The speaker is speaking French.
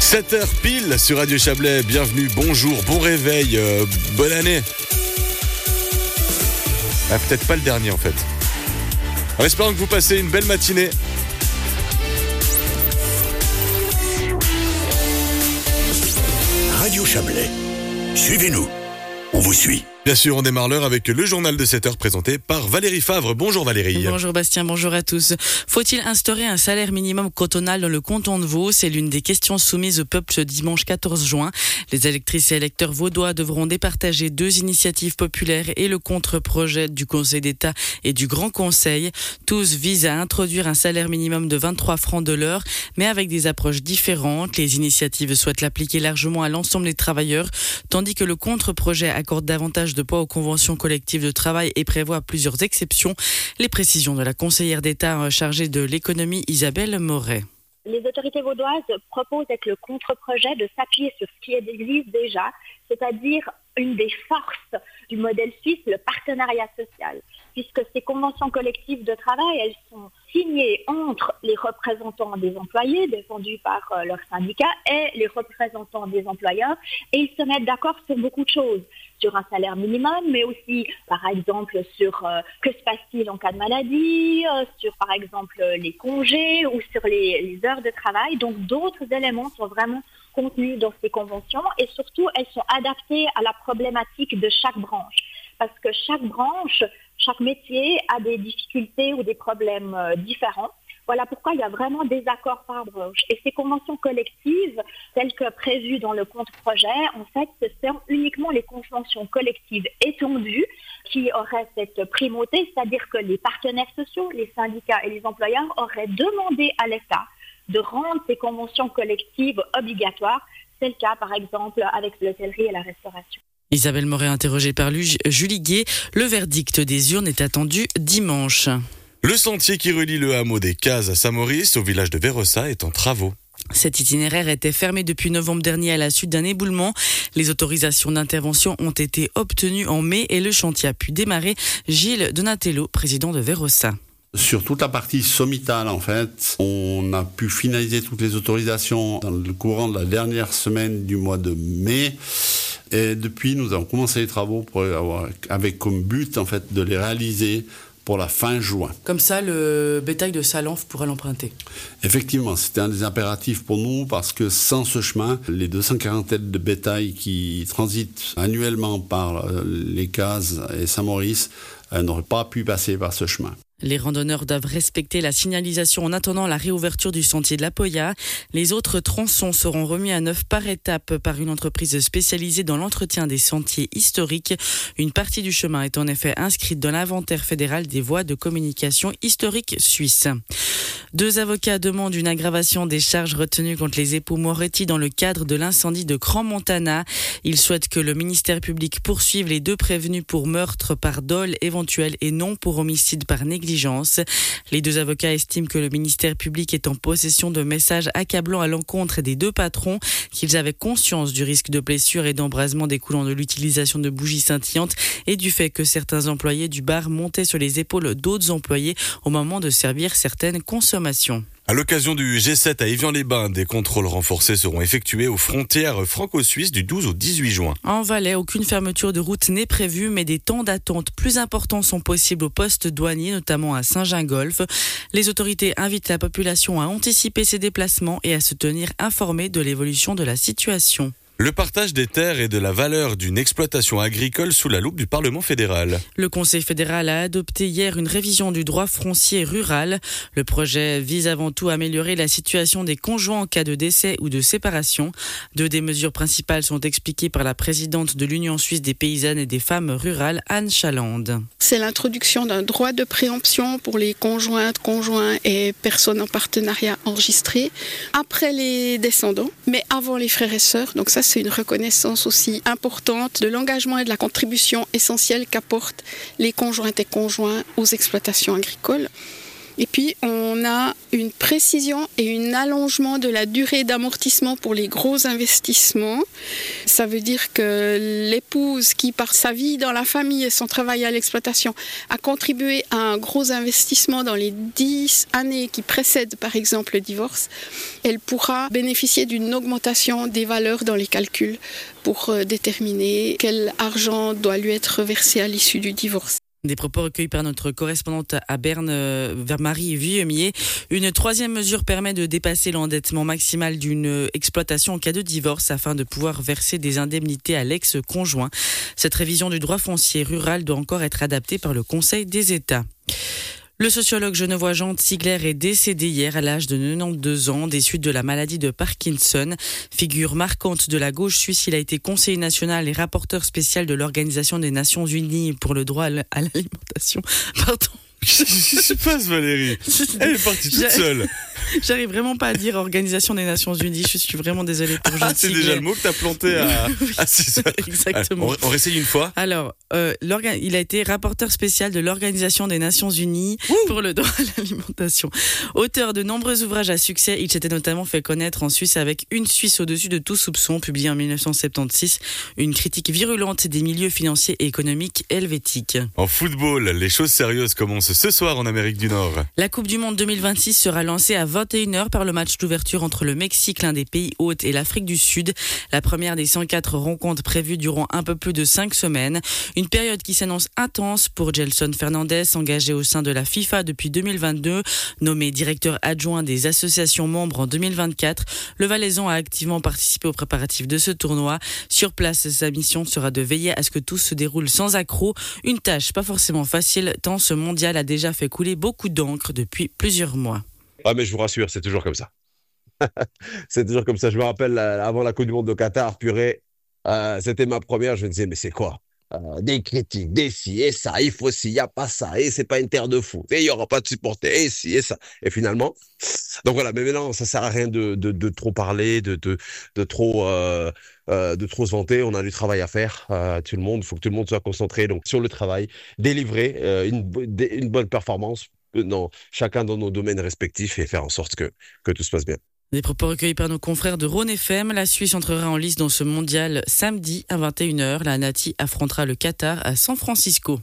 7h pile sur Radio Chablais, bienvenue, bonjour, bon réveil, bonne année. Ah, peut-être pas le dernier en fait. En espérant que vous passez une belle matinée. Radio Chablais, suivez-nous, on vous suit. Bien sûr, on démarre l'heure avec le journal de 7h présenté par Valérie Favre. Bonjour Valérie. Bonjour Bastien, bonjour à tous. Faut-il instaurer un salaire minimum cantonal dans le canton de Vaud ? C'est l'une des questions soumises au peuple ce dimanche 14 juin. Les électrices et électeurs vaudois devront départager 2 initiatives populaires et le contre-projet du Conseil d'État et du Grand Conseil. Tous visent à introduire un salaire minimum de 23 francs de l'heure, mais avec des approches différentes. Les initiatives souhaitent l'appliquer largement à l'ensemble des travailleurs, tandis que le contre-projet accorde davantage de poids aux conventions collectives de travail et prévoit plusieurs exceptions. Les précisions de la conseillère d'État chargée de l'économie Isabelle Moret. Les autorités vaudoises proposent avec le contre-projet de s'appuyer sur ce qui existe déjà, c'est-à-dire une des forces du modèle suisse, le partenariat social, puisque ces conventions collectives de travail, elles sont signées entre les représentants des employés, défendus par leur syndicat, et les représentants des employeurs, et ils se mettent d'accord sur beaucoup de choses, sur un salaire minimum, mais aussi, par exemple, sur que se passe-t-il en cas de maladie, sur, par exemple, les congés ou sur les heures de travail. Donc, d'autres éléments sont vraiment contenus dans ces conventions et surtout, elles sont adaptées à la problématique de chaque branche. Parce que chaque branche, chaque métier a des difficultés ou des problèmes différents. Voilà pourquoi il y a vraiment des accords par branche. Et ces conventions collectives, telles que prévues dans le contre-projet, en fait, ce sont uniquement les conventions collectives étendues qui auraient cette primauté, c'est-à-dire que les partenaires sociaux, les syndicats et les employeurs auraient demandé à l'État de rendre ces conventions collectives obligatoires. C'est le cas, par exemple, avec l'hôtellerie et la restauration. Isabelle Moret, interrogée par Julie Gué. Le verdict des urnes est attendu dimanche. Le sentier qui relie le hameau des Cases à Saint-Maurice au village de Vérossa est en travaux. Cet itinéraire était fermé depuis novembre dernier à la suite d'un éboulement. Les autorisations d'intervention ont été obtenues en mai et le chantier a pu démarrer. Gilles Donatello, président de Vérossa. Sur toute la partie sommitale, en fait, on a pu finaliser toutes les autorisations dans le courant de la dernière semaine du mois de mai. Et depuis, nous avons commencé les travaux avec comme but, en fait, de les réaliser pour la fin juin. Comme ça, le bétail de Salanf pourra l'emprunter. Effectivement, c'était un des impératifs pour nous parce que sans ce chemin, les 240 têtes de bétail qui transitent annuellement par les Cases et Saint-Maurice n'auraient pas pu passer par ce chemin. Les randonneurs doivent respecter la signalisation en attendant la réouverture du sentier de la Poya. Les autres tronçons seront remis à neuf par étape par une entreprise spécialisée dans l'entretien des sentiers historiques. Une partie du chemin est en effet inscrite dans l'inventaire fédéral des voies de communication historiques suisses. 2 avocats demandent une aggravation des charges retenues contre les époux Moretti dans le cadre de l'incendie de Crans-Montana. Ils souhaitent que le ministère public poursuive les 2 prévenus pour meurtre par dol éventuel et non pour homicide par négligence. Les 2 avocats estiment que le ministère public est en possession de messages accablants à l'encontre des 2 patrons, qu'ils avaient conscience du risque de blessure et d'embrasement découlant de l'utilisation de bougies scintillantes et du fait que certains employés du bar montaient sur les épaules d'autres employés au moment de servir certaines consommations. À l'occasion du G7 à Évian-les-Bains, des contrôles renforcés seront effectués aux frontières franco-suisses du 12 au 18 juin. En Valais, aucune fermeture de route n'est prévue, mais des temps d'attente plus importants sont possibles aux postes douaniers, notamment à Saint-Gingolph. Les autorités invitent la population à anticiper ses déplacements et à se tenir informée de l'évolution de la situation. Le partage des terres et de la valeur d'une exploitation agricole sous la loupe du Parlement fédéral. Le Conseil fédéral a adopté hier une révision du droit foncier rural. Le projet vise avant tout à améliorer la situation des conjoints en cas de décès ou de séparation. 2 des mesures principales sont expliquées par la présidente de l'Union suisse des paysannes et des femmes rurales, Anne Chalande. C'est l'introduction d'un droit de préemption pour les conjointes, conjoints et personnes en partenariat enregistrées après les descendants, mais avant les frères et sœurs. Donc ça, c'est une reconnaissance aussi importante de l'engagement et de la contribution essentielle qu'apportent les conjointes et conjoints aux exploitations agricoles. Et puis, on a une précision et un allongement de la durée d'amortissement pour les gros investissements. Ça veut dire que l'épouse qui, par sa vie dans la famille et son travail à l'exploitation, a contribué à un gros investissement dans les 10 années qui précèdent, par exemple, le divorce, elle pourra bénéficier d'une augmentation des valeurs dans les calculs pour déterminer quel argent doit lui être versé à l'issue du divorce. Des propos recueillis par notre correspondante à Berne, vers Marie Vuillemier. Une troisième mesure permet de dépasser l'endettement maximal d'une exploitation en cas de divorce afin de pouvoir verser des indemnités à l'ex-conjoint. Cette révision du droit foncier rural doit encore être adaptée par le Conseil des États. Le sociologue genevois Jean Ziegler est décédé hier à l'âge de 92 ans des suites de la maladie de Parkinson. Figure marquante de la gauche suisse, il a été conseiller national et rapporteur spécial de l'Organisation des Nations Unies pour le droit à l'alimentation. Pardon. Qu'est-ce qui se passe, Valérie? Elle est partie toute seule. J'arrive vraiment pas à dire Organisation des Nations Unies. Je suis vraiment désolée pour Jean C'est Ziegler. déjà le mot que t'as planté à 6 heures. Exactement. On réessaye une fois. Alors, il a été rapporteur spécial de l'Organisation des Nations Unies pour le droit à l'alimentation. Auteur de nombreux ouvrages à succès, il s'était notamment fait connaître en Suisse avec Une Suisse au-dessus de tout soupçon, publié en 1976, une critique virulente des milieux financiers et économiques helvétiques. En football, les choses sérieuses commencent ce soir en Amérique du Nord. La Coupe du Monde 2026 sera lancée à 21h par le match d'ouverture entre le Mexique, l'un des pays hôtes, et l'Afrique du Sud. La première des 104 rencontres prévues durant un peu plus de 5 semaines. Une période qui s'annonce intense pour Gelson Fernandez, engagé au sein de la FIFA depuis 2022. Nommé directeur adjoint des associations membres en 2024, le Valaisan a activement participé aux préparatifs de ce tournoi. Sur place, sa mission sera de veiller à ce que tout se déroule sans accroc. Une tâche pas forcément facile, tant ce mondial a déjà fait couler beaucoup d'encre depuis plusieurs mois. Ah mais je vous rassure, c'est toujours comme ça. C'est toujours comme ça. Je me rappelle, avant la Coupe du Monde de Qatar, purée, c'était ma première, je me disais, mais c'est quoi? Des critiques, des ci et ça, il faut ci, il n'y a pas ça, et c'est pas une terre de foot, et il n'y aura pas de supporters, et ci et ça. Et finalement, donc voilà, mais maintenant, ça sert à rien de trop parler, de trop se vanter. On a du travail à faire, tout le monde, il faut que tout le monde soit concentré donc sur le travail, délivrer une bonne performance, chacun dans nos domaines respectifs et faire en sorte que tout se passe bien. Des propos recueillis par nos confrères de Rhône FM. La Suisse entrera en lice dans ce mondial samedi à 21h. La Nati affrontera le Qatar à San Francisco.